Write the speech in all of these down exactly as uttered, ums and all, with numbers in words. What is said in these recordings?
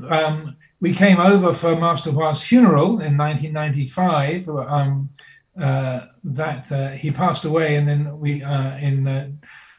um, we came over for Master Hua's funeral in nineteen ninety-five. Um, uh, that uh, he passed away, and then we uh, in uh,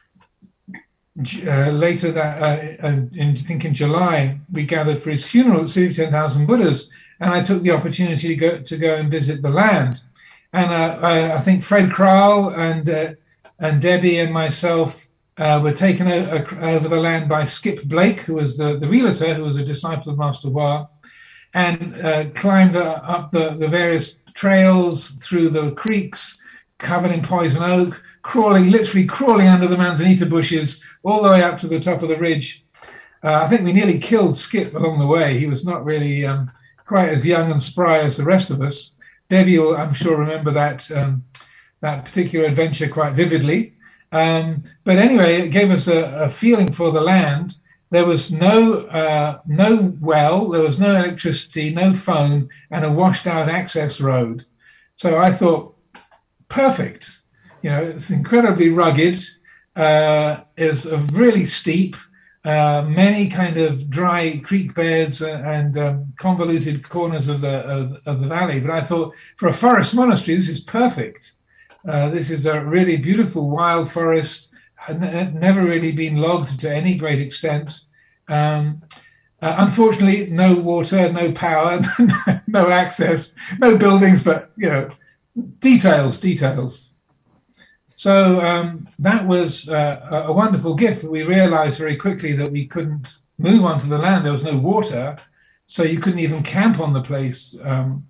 uh, later that uh, in I think in July we gathered for his funeral at City of Ten Thousand Buddhas, and I took the opportunity to go to go and visit the land. And uh, I, I think Fred Kral and uh, and Debbie and myself uh, were taken o- over the land by Skip Blake, who was the, the realtor, who was a disciple of Master Hua, and uh, climbed uh, up the, the various trails through the creeks covered in poison oak, crawling, literally crawling under the manzanita bushes all the way up to the top of the ridge. Uh, I think we nearly killed Skip along the way. He was not really um, quite as young and spry as the rest of us. Debbie will, I'm sure, remember that um, that particular adventure quite vividly. Um, but anyway, it gave us a, a feeling for the land. There was no uh, no well, there was no electricity, no phone, and a washed-out access road. So I thought, perfect. You know, it's incredibly rugged. Uh, it's a really steep. Uh, many kind of dry creek beds and um, convoluted corners of the of, of the valley. But I thought, for a forest monastery, this is perfect. Uh, this is a really beautiful wild forest, had never really been logged to any great extent. Um, uh, unfortunately, no water, no power, no access, no buildings, but, you know, details, details. So um, that was uh, a wonderful gift, but we realized very quickly that we couldn't move onto the land. There was no water, so you couldn't even camp on the place. Um,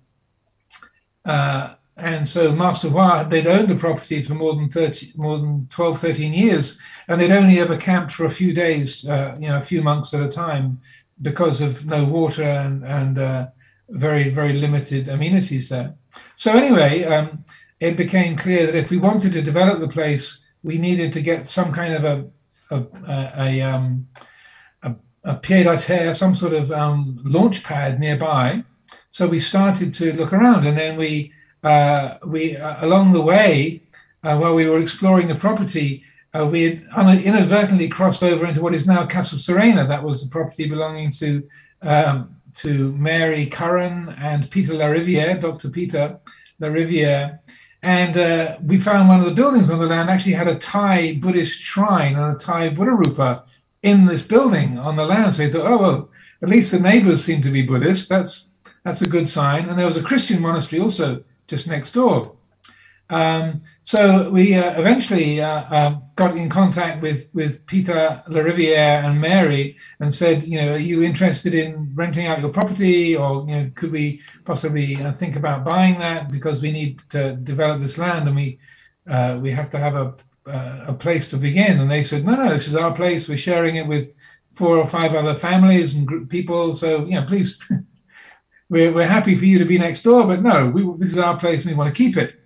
uh, and so Master Hua, they'd owned the property for more than thirty, more than twelve, thirteen years, and they'd only ever camped for a few days, uh, you know, a few months at a time, because of no water and, and uh, very, very limited amenities there. So anyway, um, it became clear that if we wanted to develop the place, we needed to get some kind of a a, a, a, um, a, a pied-à-terre, some sort of um, launch pad nearby. So we started to look around, and then we uh, we uh, along the way, uh, while we were exploring the property, uh, we had inadvertently crossed over into what is now Casa Serena. That was the property belonging to um, to Mary Curran and Peter Lariviere, Doctor Peter Lariviere. And uh, we found one of the buildings on the land actually had a Thai Buddhist shrine and a Thai Buddha Rupa in this building on the land. So we thought, oh, well, at least the neighbors seem to be Buddhist. That's that's a good sign. And there was a Christian monastery also just next door. Um, so we uh, eventually uh, uh, got in contact with, with Peter Lariviere and Mary and said, you know, are you interested in renting out your property, or, you know, could we possibly uh, think about buying that, because we need to develop this land and we uh, we have to have a uh, a place to begin. And they said, no, no, this is our place. We're sharing it with four or five other families and group people. So, you know, please, we're we're happy for you to be next door, but no, we, this is our place and we want to keep it.